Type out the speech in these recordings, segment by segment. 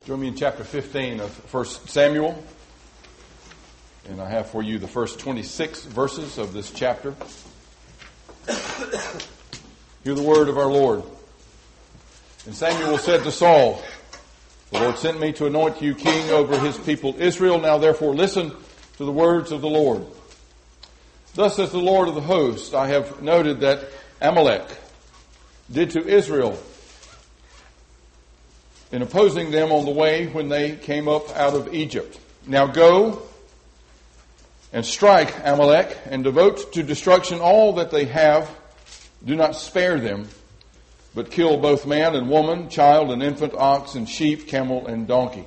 Join me in chapter 15 of 1 Samuel. And I have for you the first 26 verses of this chapter. Hear the word of our Lord. And Samuel said to Saul, "The Lord sent me to anoint you king over his people Israel. Now therefore listen to the words of the Lord. Thus says the Lord of the hosts, I have noted that Amalek did to Israel in opposing them on the way when they came up out of Egypt. Now go and strike Amalek and devote to destruction all that they have. Do not spare them, but kill both man and woman, child and infant, ox and sheep, camel and donkey."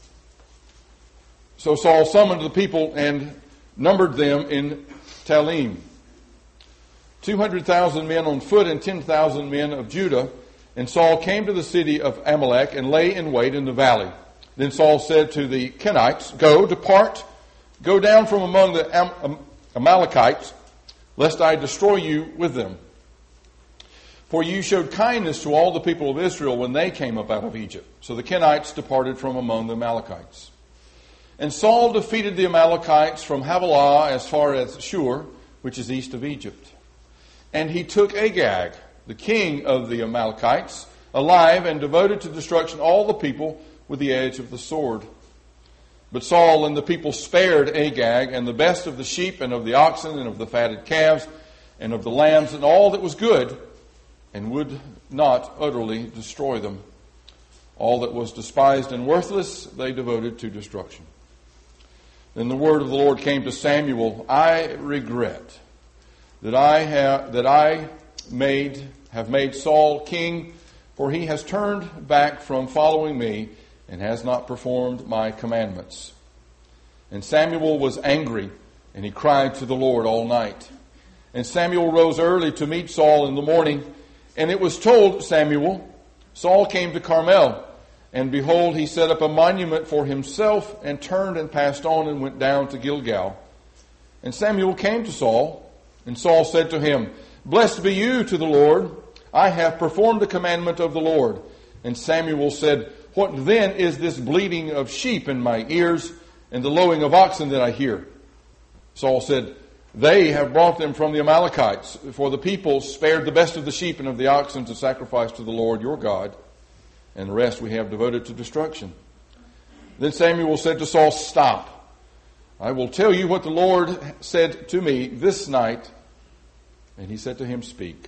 So Saul summoned the people and numbered them in Talim, 200,000 men on foot and 10,000 men of Judah. And Saul came to the city of Amalek and lay in wait in the valley. Then Saul said to the Kenites, "Depart, go down from among the Amalekites, lest I destroy you with them. For you showed kindness to all the people of Israel when they came up out of Egypt." So the Kenites departed from among the Amalekites. And Saul defeated the Amalekites from Havilah as far as Shur, which is east of Egypt. And he took Agag, the king of the Amalekites, alive, and devoted to destruction all the people with the edge of the sword. But Saul and the people spared Agag and the best of the sheep and of the oxen and of the fatted calves and of the lambs and all that was good, and would not utterly destroy them. All that was despised and worthless they devoted to destruction. Then the word of the Lord came to Samuel, "I regret that I have made Saul king, for he has turned back from following me and has not performed my commandments." And Samuel was angry, and he cried to the Lord all night. And Samuel rose early to meet Saul in the morning, and it was told Samuel, Saul came to Carmel, and behold, he set up a monument for himself, and turned and passed on and went down to Gilgal. And Samuel came to Saul, and Saul said to him, "Blessed be you to the Lord. I have performed the commandment of the Lord." And Samuel said, "What then is this bleating of sheep in my ears, and the lowing of oxen that I hear?" Saul said, "They have brought them from the Amalekites, for the people spared the best of the sheep and of the oxen to sacrifice to the Lord your God, and the rest we have devoted to destruction." Then Samuel said to Saul, "Stop. I will tell you what the Lord said to me this night." And he said to him, "Speak."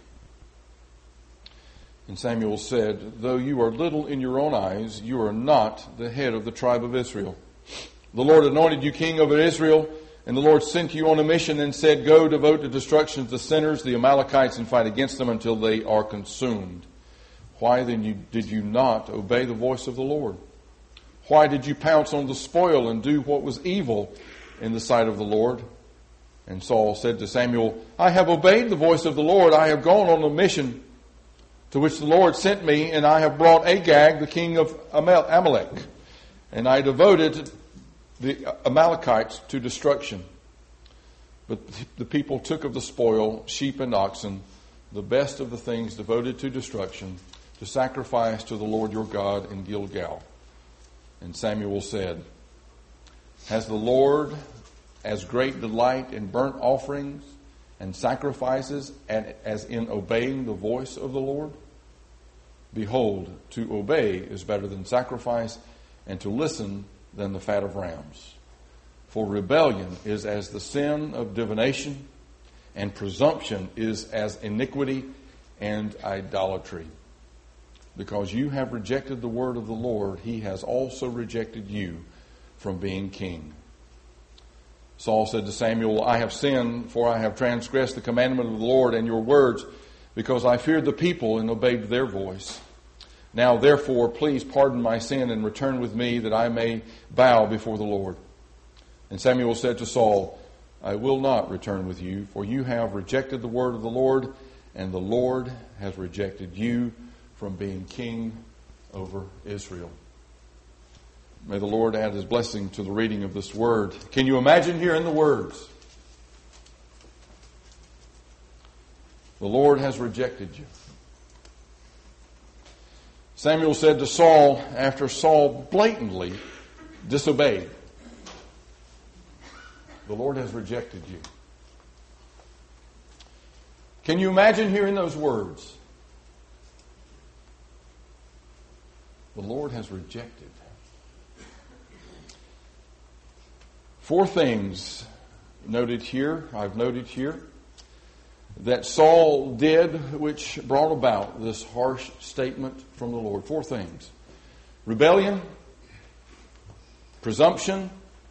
And Samuel said, "Though you are little in your own eyes, you are not the head of the tribe of Israel. The Lord anointed you king over Israel, and the Lord sent you on a mission and said, 'Go, devote to destruction the sinners, the Amalekites, and fight against them until they are consumed.' Why then did you not obey the voice of the Lord? Why did you pounce on the spoil and do what was evil in the sight of the Lord?" And Saul said to Samuel, "I have obeyed the voice of the Lord. I have gone on a mission to which the Lord sent me, and I have brought Agag, the king of Amalek, and I devoted the Amalekites to destruction. But the people took of the spoil, sheep and oxen, the best of the things devoted to destruction, to sacrifice to the Lord your God in Gilgal." And Samuel said, "Has the Lord as great delight in burnt offerings and sacrifices as in obeying the voice of the Lord? Behold, to obey is better than sacrifice, and to listen than the fat of rams. For rebellion is as the sin of divination, and presumption is as iniquity and idolatry. Because you have rejected the word of the Lord, he has also rejected you from being king." Saul said to Samuel, "I have sinned, for I have transgressed the commandment of the Lord and your words, because I feared the people and obeyed their voice. Now therefore, please pardon my sin and return with me, that I may bow before the Lord." And Samuel said to Saul, "I will not return with you, for you have rejected the word of the Lord, and the Lord has rejected you from being king over Israel." May the Lord add his blessing to the reading of this word. Can you imagine hearing the words? The Lord has rejected you. Samuel said to Saul after Saul blatantly disobeyed, "The Lord has rejected you." Can you imagine hearing those words? The Lord has rejected. 4 things I've noted here, that Saul did which brought about this harsh statement from the Lord. 4 things. Rebellion, presumption,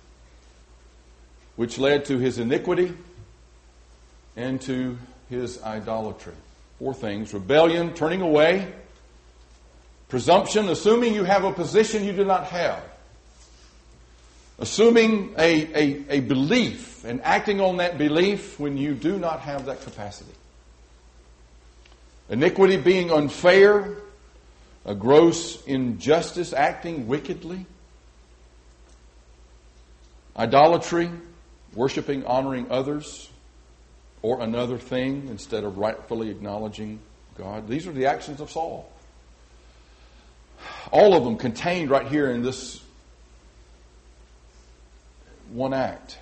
which led to his iniquity, and to his idolatry. 4 things. Rebellion, turning away. Presumption, assuming you have a position you do not have. Assuming a belief and acting on that belief when you do not have that capacity. Iniquity, being unfair. A gross injustice, acting wickedly. Idolatry, worshiping, honoring others or another thing instead of rightfully acknowledging God. These are the actions of Saul. All of them contained right here in this one act.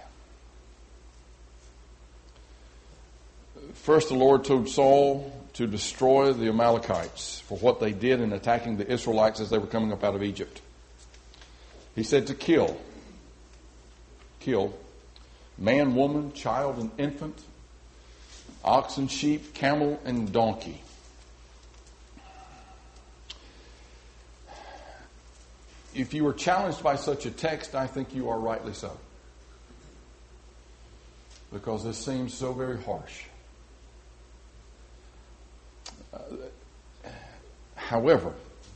First, the Lord told Saul to destroy the Amalekites for what they did in attacking the Israelites as they were coming up out of Egypt. He said to kill man, woman, child, and infant, ox and sheep, camel and donkey. If you were challenged by such a text, I think you are rightly so. Because this seems so very harsh. However,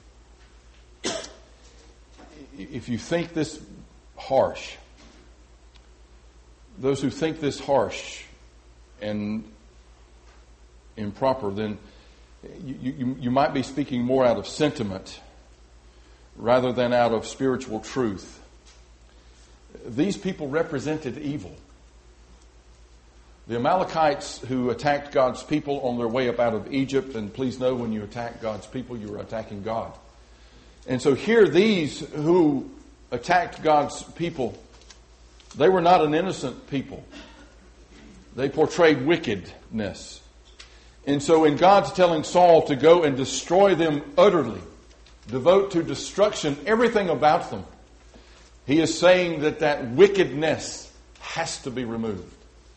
if you think this harsh, those who think this harsh and improper, then you might be speaking more out of sentiment rather than out of spiritual truth. These people represented evil. The Amalekites who attacked God's people on their way up out of Egypt, and please know when you attack God's people, you are attacking God. And so here these who attacked God's people, they were not an innocent people. They portrayed wickedness. And so in God's telling Saul to go and destroy them utterly, devote to destruction everything about them, he is saying that wickedness has to be removed.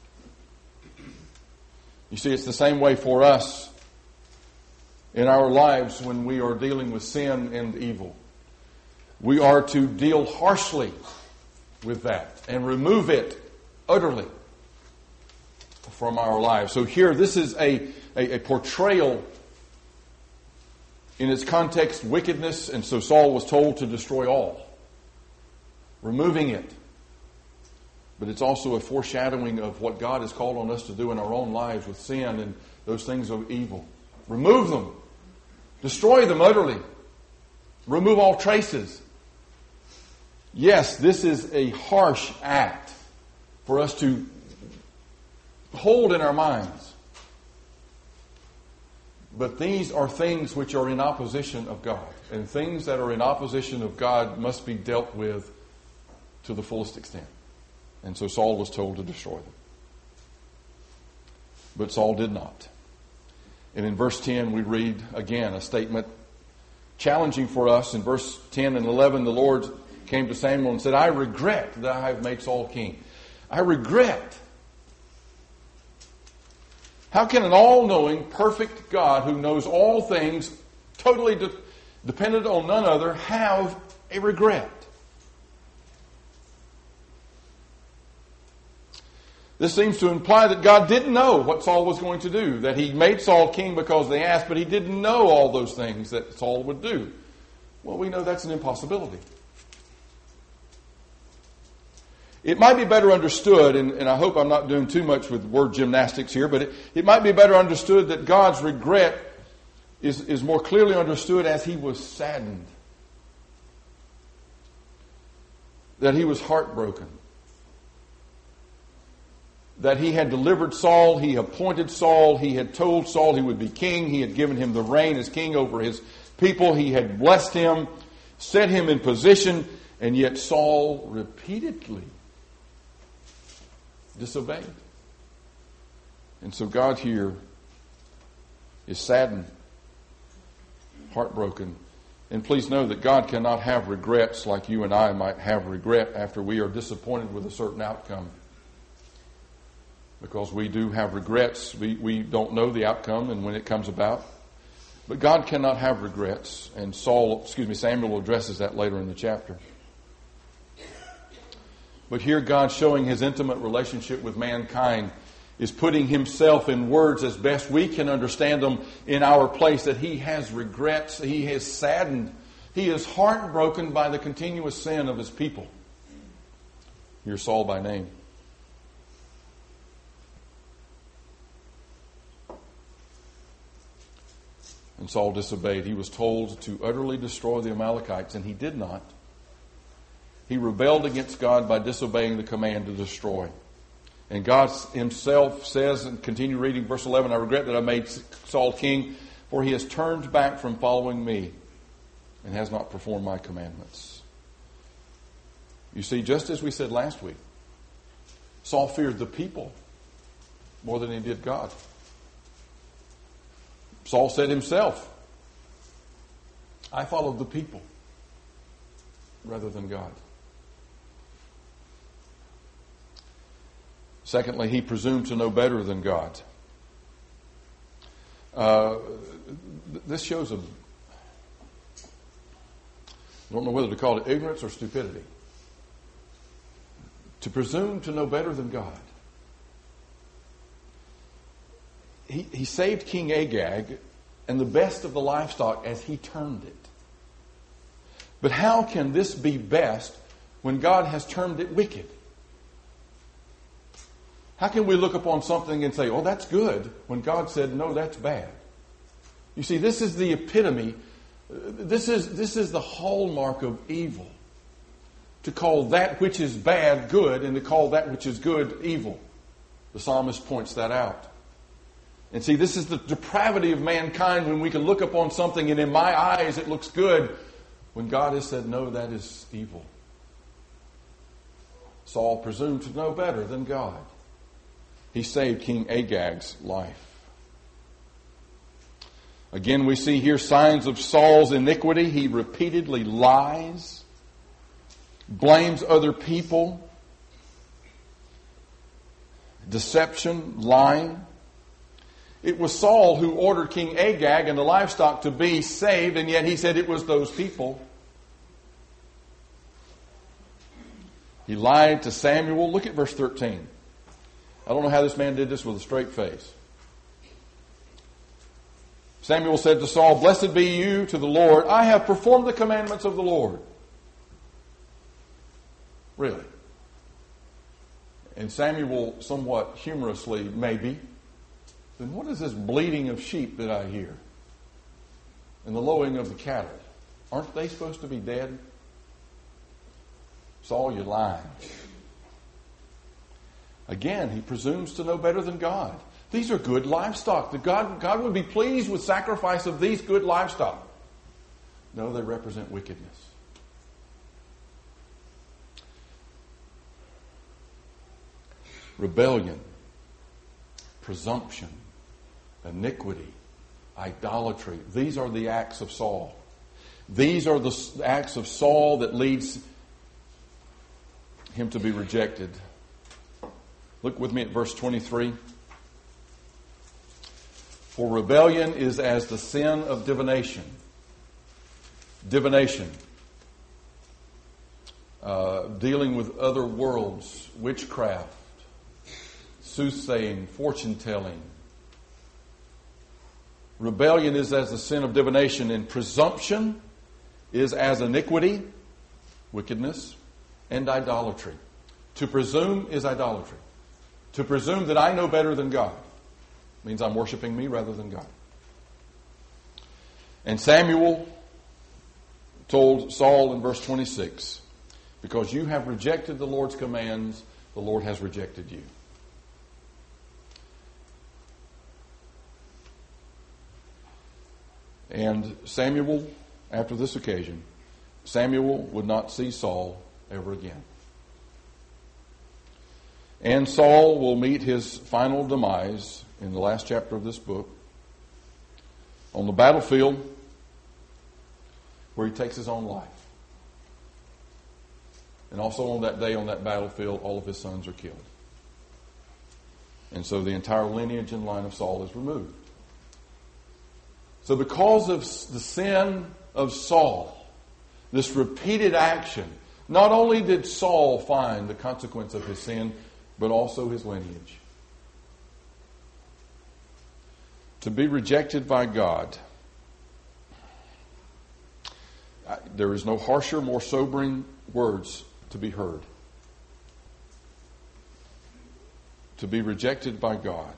You see, it's the same way for us in our lives when we are dealing with sin and evil. We are to deal harshly with that and remove it utterly from our lives. So here, this is a portrayal in its context, wickedness, and so Saul was told to destroy all, removing it. But it's also a foreshadowing of what God has called on us to do in our own lives with sin and those things of evil. Remove them. Destroy them utterly. Remove all traces. Yes, this is a harsh act for us to hold in our minds. But these are things which are in opposition of God. And things that are in opposition of God must be dealt with to the fullest extent. And so Saul was told to destroy them. But Saul did not. And in verse 10 we read again a statement challenging for us. In verse 10 and 11 the Lord came to Samuel and said, "I regret that I have made Saul king." I regret. How can an all-knowing, perfect God who knows all things, totally dependent on none other, have a regret? This seems to imply that God didn't know what Saul was going to do, that he made Saul king because they asked, but he didn't know all those things that Saul would do. Well, we know that's an impossibility. It might be better understood, and I hope I'm not doing too much with word gymnastics here, but it might be better understood that God's regret is more clearly understood as he was saddened. That he was heartbroken. That he had delivered Saul, he appointed Saul, he had told Saul he would be king, he had given him the reign as king over his people. He had blessed him, set him in position, and yet Saul repeatedly disobeyed. And so God here is saddened, heartbroken. And please know that God cannot have regrets like you and I might have regret after we are disappointed with a certain outcome. Because we do have regrets. We don't know the outcome and when it comes about. But God cannot have regrets. And Samuel addresses that later in the chapter. But here God, showing his intimate relationship with mankind, is putting himself in words as best we can understand them in our place, that he has regrets, he is saddened, he is heartbroken by the continuous sin of his people. Here's Saul by name. And Saul disobeyed. He was told to utterly destroy the Amalekites, and he did not. He rebelled against God by disobeying the command to destroy. And God himself says, and continue reading verse 11, I regret that I made Saul king, for he has turned back from following me and has not performed my commandments. You see, just as we said last week, Saul feared the people more than he did God. Saul said himself, I followed the people rather than God. Secondly, he presumed to know better than God. This shows I don't know whether to call it ignorance or stupidity. To presume to know better than God. He saved King Agag and the best of the livestock, as he termed it. But how can this be best when God has termed it wicked? How can we look upon something and say, oh, that's good, when God said, no, that's bad? You see, this is the epitome. This is the hallmark of evil. To call that which is bad good and to call that which is good evil. The psalmist points that out. And see, this is the depravity of mankind when we can look upon something and in my eyes it looks good when God has said, no, that is evil. Saul presumed to know better than God. He saved King Agag's life. Again, we see here signs of Saul's iniquity. He repeatedly lies, blames other people, deception, lying. It was Saul who ordered King Agag and the livestock to be saved, and yet he said it was those people. He lied to Samuel. Look at verse 13. I don't know how this man did this with a straight face. Samuel said to Saul, blessed be you to the Lord. I have performed the commandments of the Lord. Really? And Samuel, somewhat humorously, maybe, then what is this bleating of sheep that I hear? And the lowing of the cattle? Aren't they supposed to be dead? Saul, you're lying. Again, he presumes to know better than God. These are good livestock. God would be pleased with sacrifice of these good livestock. No, they represent wickedness. Rebellion, presumption, iniquity, idolatry. These are the acts of Saul. These are the acts of Saul that leads him to be rejected. Look with me at verse 23. For rebellion is as the sin of divination. Divination. Dealing with other worlds, witchcraft, soothsaying, fortune-telling. Rebellion is as the sin of divination, and presumption is as iniquity, wickedness, and idolatry. To presume is idolatry. To presume that I know better than God means I'm worshiping me rather than God. And Samuel told Saul in verse 26, because you have rejected the Lord's commands, the Lord has rejected you. And Samuel, after this occasion, Samuel would not see Saul ever again. And Saul will meet his final demise in the last chapter of this book on the battlefield where he takes his own life. And also on that day, on that battlefield, all of his sons are killed. And so the entire lineage and line of Saul is removed. So because of the sin of Saul, this repeated action, not only did Saul find the consequence of his sin, but also his lineage. To be rejected by God. There is no harsher, more sobering words to be heard. To be rejected by God.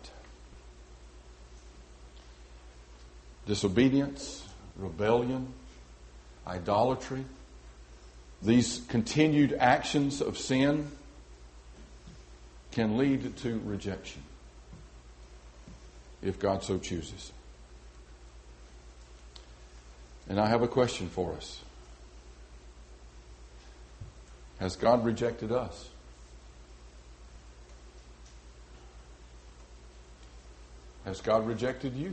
Disobedience, rebellion, idolatry, these continued actions of sin can lead to rejection if God so chooses. And I have a question for us. Has God rejected us? Has God rejected you?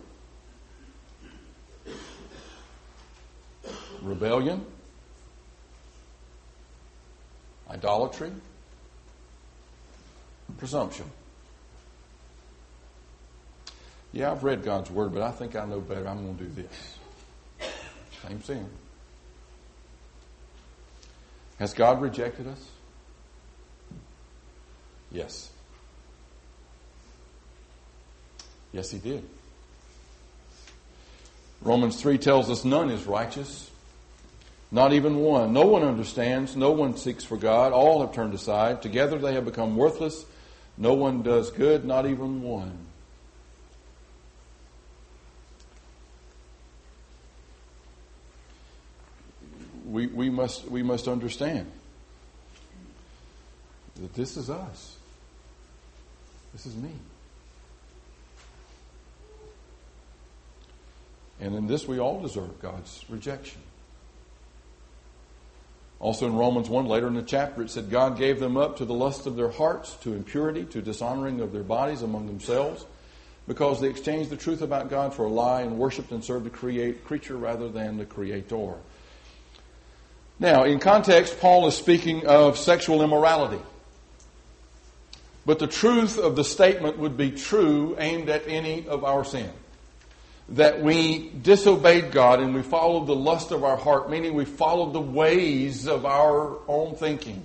Rebellion? Idolatry? Presumption? Yeah, I've read God's Word, but I think I know better. I'm going to do this. Same sin. Has God rejected us? Yes. Yes, He did. Romans 3 tells us none is righteous. Not even one. No one understands. No one seeks for God. All have turned aside. Together they have become worthless. No one does good, not even one. We must understand that this is us. This is me. And in this we all deserve God's rejection. Also in Romans 1, later in the chapter, it said, God gave them up to the lust of their hearts, to impurity, to dishonoring of their bodies among themselves, because they exchanged the truth about God for a lie and worshipped and served the creature rather than the Creator. Now, in context, Paul is speaking of sexual immorality. But the truth of the statement would be true aimed at any of our sin. That we disobeyed God and we followed the lust of our heart, meaning we followed the ways of our own thinking.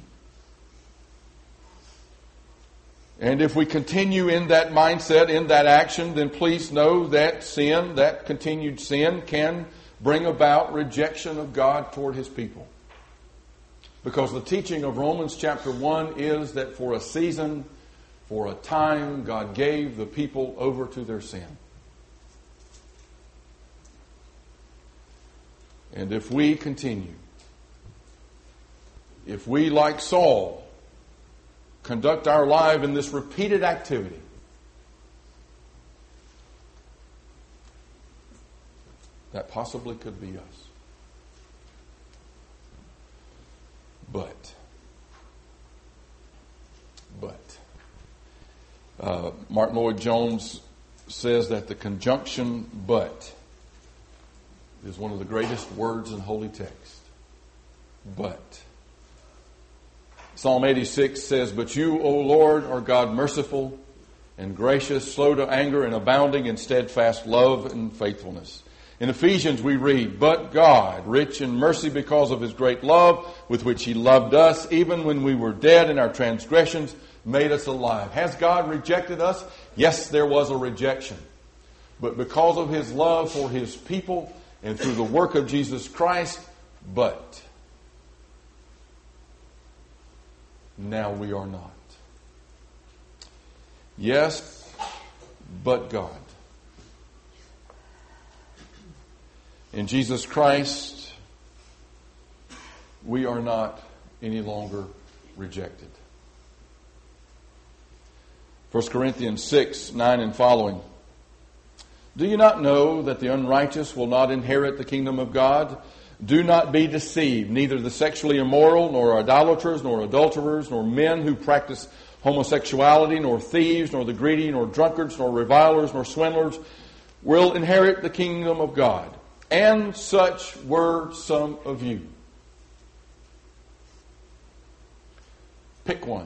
And if we continue in that mindset, in that action, then please know that sin, that continued sin, can bring about rejection of God toward His people. Because the teaching of Romans chapter 1 is that for a season, for a time, God gave the people over to their sin. And if we continue, if we, like Saul, conduct our life in this repeated activity, that possibly could be us. But Martin Lloyd-Jones says that the conjunction "but" is one of the greatest words in holy text. But. Psalm 86 says, But you, O Lord, are God merciful and gracious, slow to anger and abounding in steadfast love and faithfulness. In Ephesians we read, But God, rich in mercy because of His great love with which He loved us, even when we were dead in our transgressions, made us alive. Has God rejected us? Yes, there was a rejection. But because of His love for His people and through the work of Jesus Christ, but now we are not. Yes, but God. In Jesus Christ, we are not any longer rejected. 1 Corinthians 6, 9 and following Do you not know that the unrighteous will not inherit the kingdom of God? Do not be deceived. Neither the sexually immoral, nor idolaters, nor adulterers, nor men who practice homosexuality, nor thieves, nor the greedy, nor drunkards, nor revilers, nor swindlers will inherit the kingdom of God. And such were some of you. Pick one.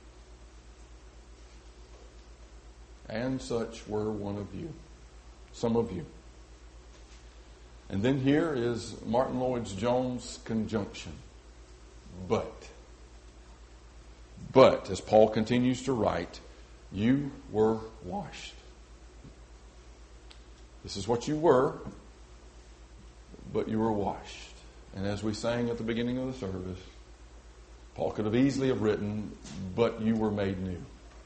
And such were one of you. Some of you. And then here is Martin Lloyd-Jones' conjunction. But, as Paul continues to write, you were washed. This is what you were, but you were washed. And as we sang at the beginning of the service, Paul could have easily have written, but you were made new.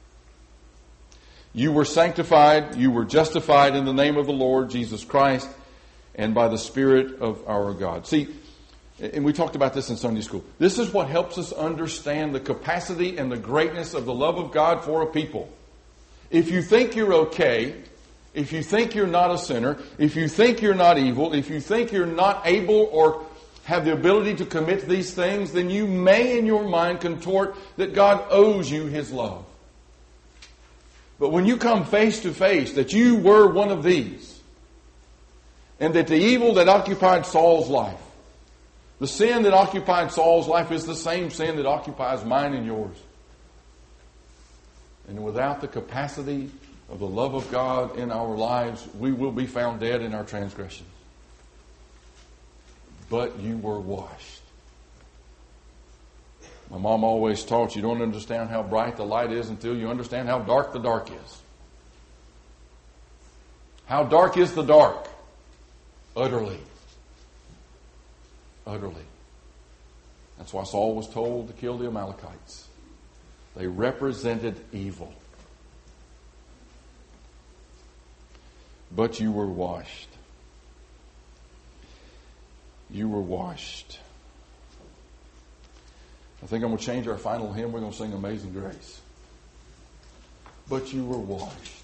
You were sanctified, you were justified in the name of the Lord Jesus Christ and by the Spirit of our God. See, and we talked about this in Sunday school. This is what helps us understand the capacity and the greatness of the love of God for a people. If you think you're okay, if you think you're not a sinner, if you think you're not evil, if you think you're not able or have the ability to commit these things, then you may in your mind contort that God owes you His love. But when you come face to face that you were one of these, and that the evil that occupied Saul's life, the sin that occupied Saul's life is the same sin that occupies mine and yours. And without the capacity of the love of God in our lives, we will be found dead in our transgressions. But you were washed. My mom always taught you don't understand how bright the light is until you understand how dark the dark is. How dark is the dark? Utterly. Utterly. That's why Saul was told to kill the Amalekites. They represented evil. But you were washed. You were washed. I think I'm going to change our final hymn. We're going to sing Amazing Grace. But you were washed.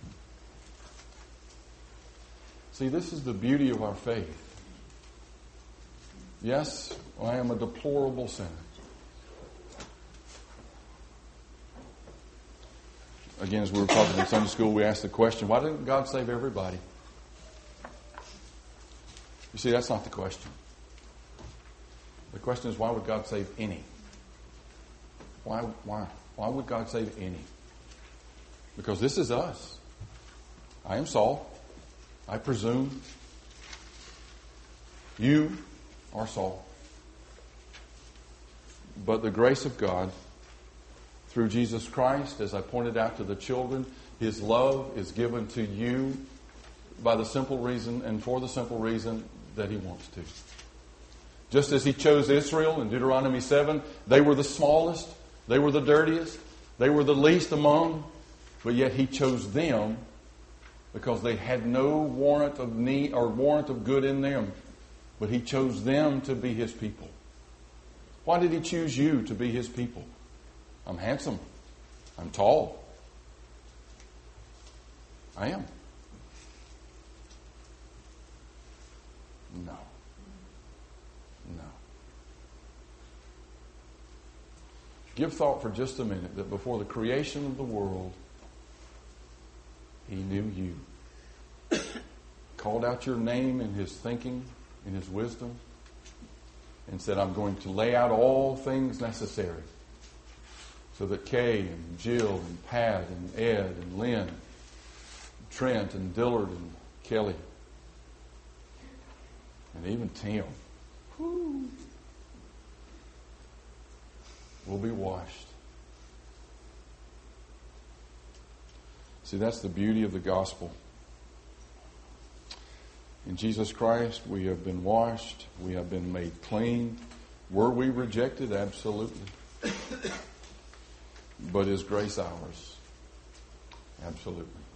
See, this is the beauty of our faith. Yes, I am a deplorable sinner. Again, as we were talking in Sunday school, we asked the question, why didn't God save everybody? You see, that's not the question. The question is, why would God save any? Why would God save any? Because this is us. I am Saul. I presume. You are Saul. But the grace of God, through Jesus Christ, as I pointed out to the children, His love is given to you by the simple reason and for the simple reason that He wants to. Just as He chose Israel in Deuteronomy 7, they were the smallest, they were the dirtiest, they were the least among, but yet He chose them because they had no warrant of need or warrant of good in them. But He chose them to be His people. Why did He choose you to be His people? I'm handsome. I'm tall. I am. No. No. Give thought for just a minute that before the creation of the world, He knew you. Called out your name in His thinking, in His wisdom, and said, I'm going to lay out all things necessary so that Kay and Jill and Pat and Ed and Lynn, and Trent and Dillard and Kelly, and even Tim will be washed. See, that's the beauty of the gospel. In Jesus Christ, we have been washed. We have been made clean. Were we rejected? Absolutely. But is grace ours? Absolutely.